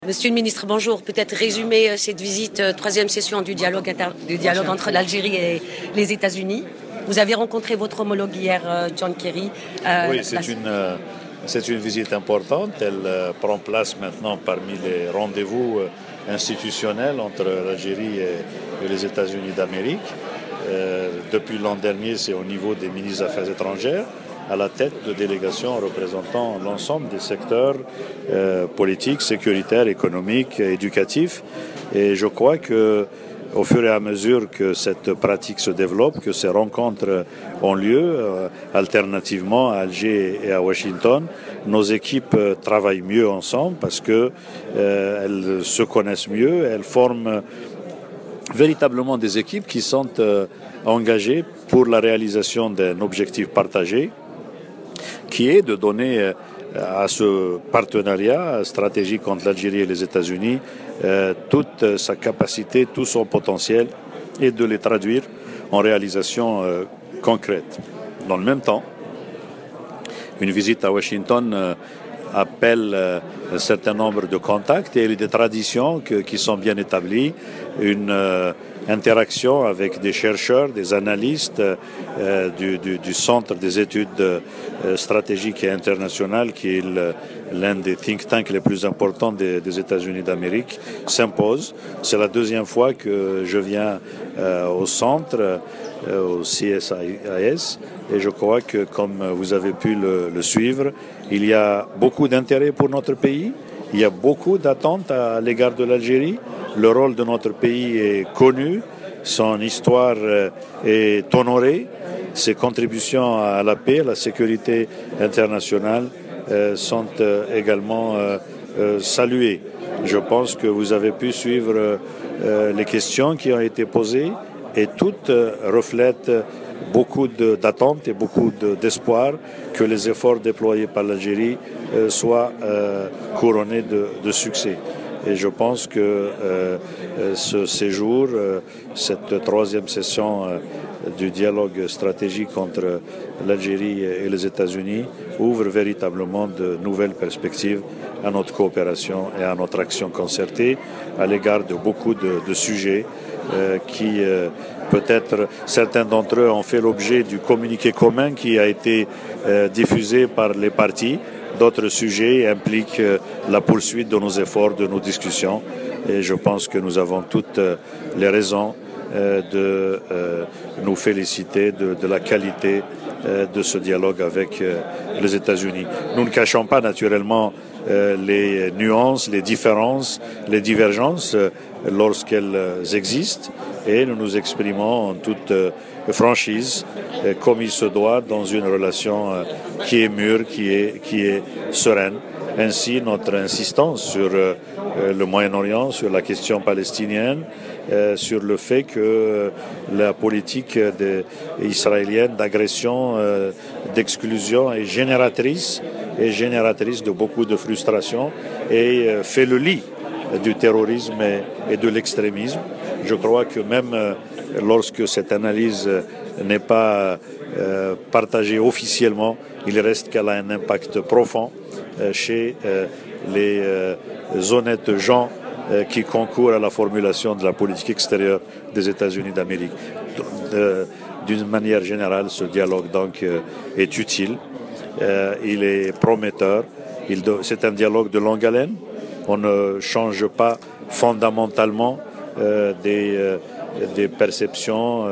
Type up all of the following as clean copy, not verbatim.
Monsieur le ministre, bonjour. Peut-être résumer cette visite, troisième session du dialogue entre l'Algérie et les États-Unis. Vous avez rencontré votre homologue hier, John Kerry. Oui, c'est une visite importante. Elle prend place maintenant parmi les rendez-vous institutionnels entre l'Algérie et les États-Unis d'Amérique. Depuis l'an dernier, c'est au niveau des ministres des Affaires étrangères, à la tête de délégations représentant l'ensemble des secteurs politiques, sécuritaires, économiques, éducatifs. Et je crois que au fur et à mesure que cette pratique se développe, que ces rencontres ont lieu, alternativement à Alger et à Washington, nos équipes travaillent mieux ensemble parce que elles se connaissent mieux, elles forment véritablement des équipes qui sont engagées pour la réalisation d'un objectif partagé, qui est de donner à ce partenariat stratégique entre l'Algérie et les États-Unis toute sa capacité, tout son potentiel et de les traduire en réalisation concrète. Dans le même temps, une visite à Washington appelle un certain nombre de contacts et des traditions qui sont bien établies, une interaction avec des chercheurs, des analystes du Centre des études stratégiques et internationales, qui est l'un des think tanks les plus importants des États-Unis d'Amérique, s'impose. C'est la deuxième fois que je viens au centre, au CSIS, et je crois que, comme vous avez pu le suivre, il y a beaucoup d'intérêt pour notre pays, il y a beaucoup d'attentes à l'égard de l'Algérie. Le rôle de notre pays est connu, son histoire est honorée, ses contributions à la paix, à la sécurité internationale sont également saluées. Je pense que vous avez pu suivre les questions qui ont été posées et toutes reflètent beaucoup d'attentes et beaucoup d'espoir que les efforts déployés par l'Algérie soient couronnés de succès. Et je pense que ce séjour, cette troisième session du dialogue stratégique entre l'Algérie et les États-Unis ouvre véritablement de nouvelles perspectives à notre coopération et à notre action concertée à l'égard de beaucoup de sujets qui, peut-être, certains d'entre eux ont fait l'objet du communiqué commun qui a été diffusé par les partis. D'autres sujets impliquent la poursuite de nos efforts, de nos discussions. Et je pense que nous avons toutes les raisons de nous féliciter de la qualité de ce dialogue avec les États-Unis. Nous ne cachons pas naturellement les nuances, les différences, les divergences lorsqu'elles existent, et nous nous exprimons en toute franchise, comme il se doit, dans une relation qui est mûre, qui est sereine. Ainsi, notre insistance sur le Moyen-Orient, sur la question palestinienne, sur le fait que la politique israélienne d'agression, d'exclusion est génératrice de beaucoup de frustration et fait le lit du terrorisme et de l'extrémisme. Je crois que même lorsque cette analyse n'est pas partagée officiellement, il reste qu'elle a un impact profond chez les honnêtes gens qui concourent à la formulation de la politique extérieure des États-Unis d'Amérique. D'une manière générale, ce dialogue donc est utile, il est prometteur, c'est un dialogue de longue haleine. On ne change pas fondamentalement des perceptions,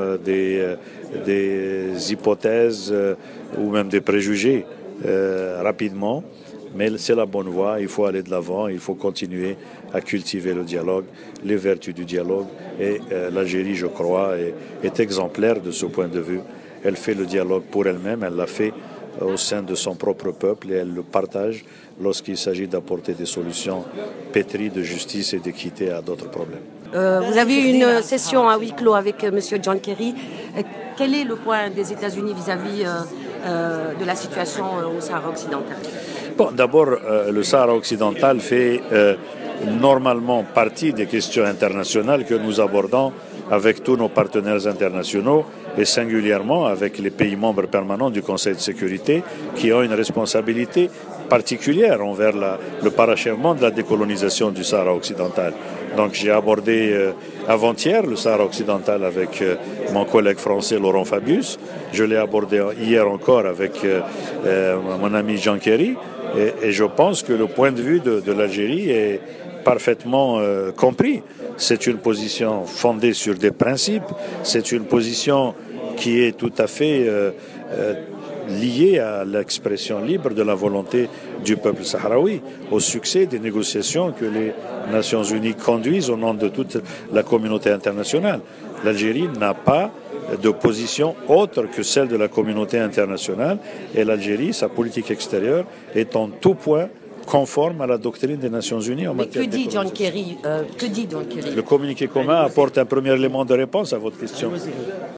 des hypothèses ou même des préjugés rapidement, mais c'est la bonne voie, il faut aller de l'avant, il faut continuer à cultiver le dialogue, les vertus du dialogue, et l'Algérie, je crois, est exemplaire de ce point de vue. Elle fait le dialogue pour elle-même, elle l'a fait au sein de son propre peuple, et elle le partage lorsqu'il s'agit d'apporter des solutions pétries de justice et d'équité à d'autres problèmes. Vous avez eu une session à huis clos avec M. John Kerry. Quel est le point des États-Unis vis-à-vis de la situation au Sahara occidental? Bon, d'abord, le Sahara occidental fait normalement partie des questions internationales que nous abordons avec tous nos partenaires internationaux et singulièrement avec les pays membres permanents du Conseil de sécurité qui ont une responsabilité particulière envers le parachèvement de la décolonisation du Sahara occidental. Donc j'ai abordé avant-hier le Sahara occidental avec mon collègue français Laurent Fabius. Je l'ai abordé hier encore avec mon ami Jean Kerry. Et je pense que le point de vue de l'Algérie est parfaitement compris. C'est une position fondée sur des principes. C'est une position qui est tout à fait liée à l'expression libre de la volonté du peuple sahraoui, au succès des négociations que les Nations Unies conduisent au nom de toute la communauté internationale. L'Algérie n'a pas de position autre que celle de la communauté internationale et l'Algérie, sa politique extérieure, est en tout point conforme à la doctrine des Nations Unies en matière de décolonisation. Que dit John Kerry? Le communiqué commun apporte un premier élément de réponse à votre question.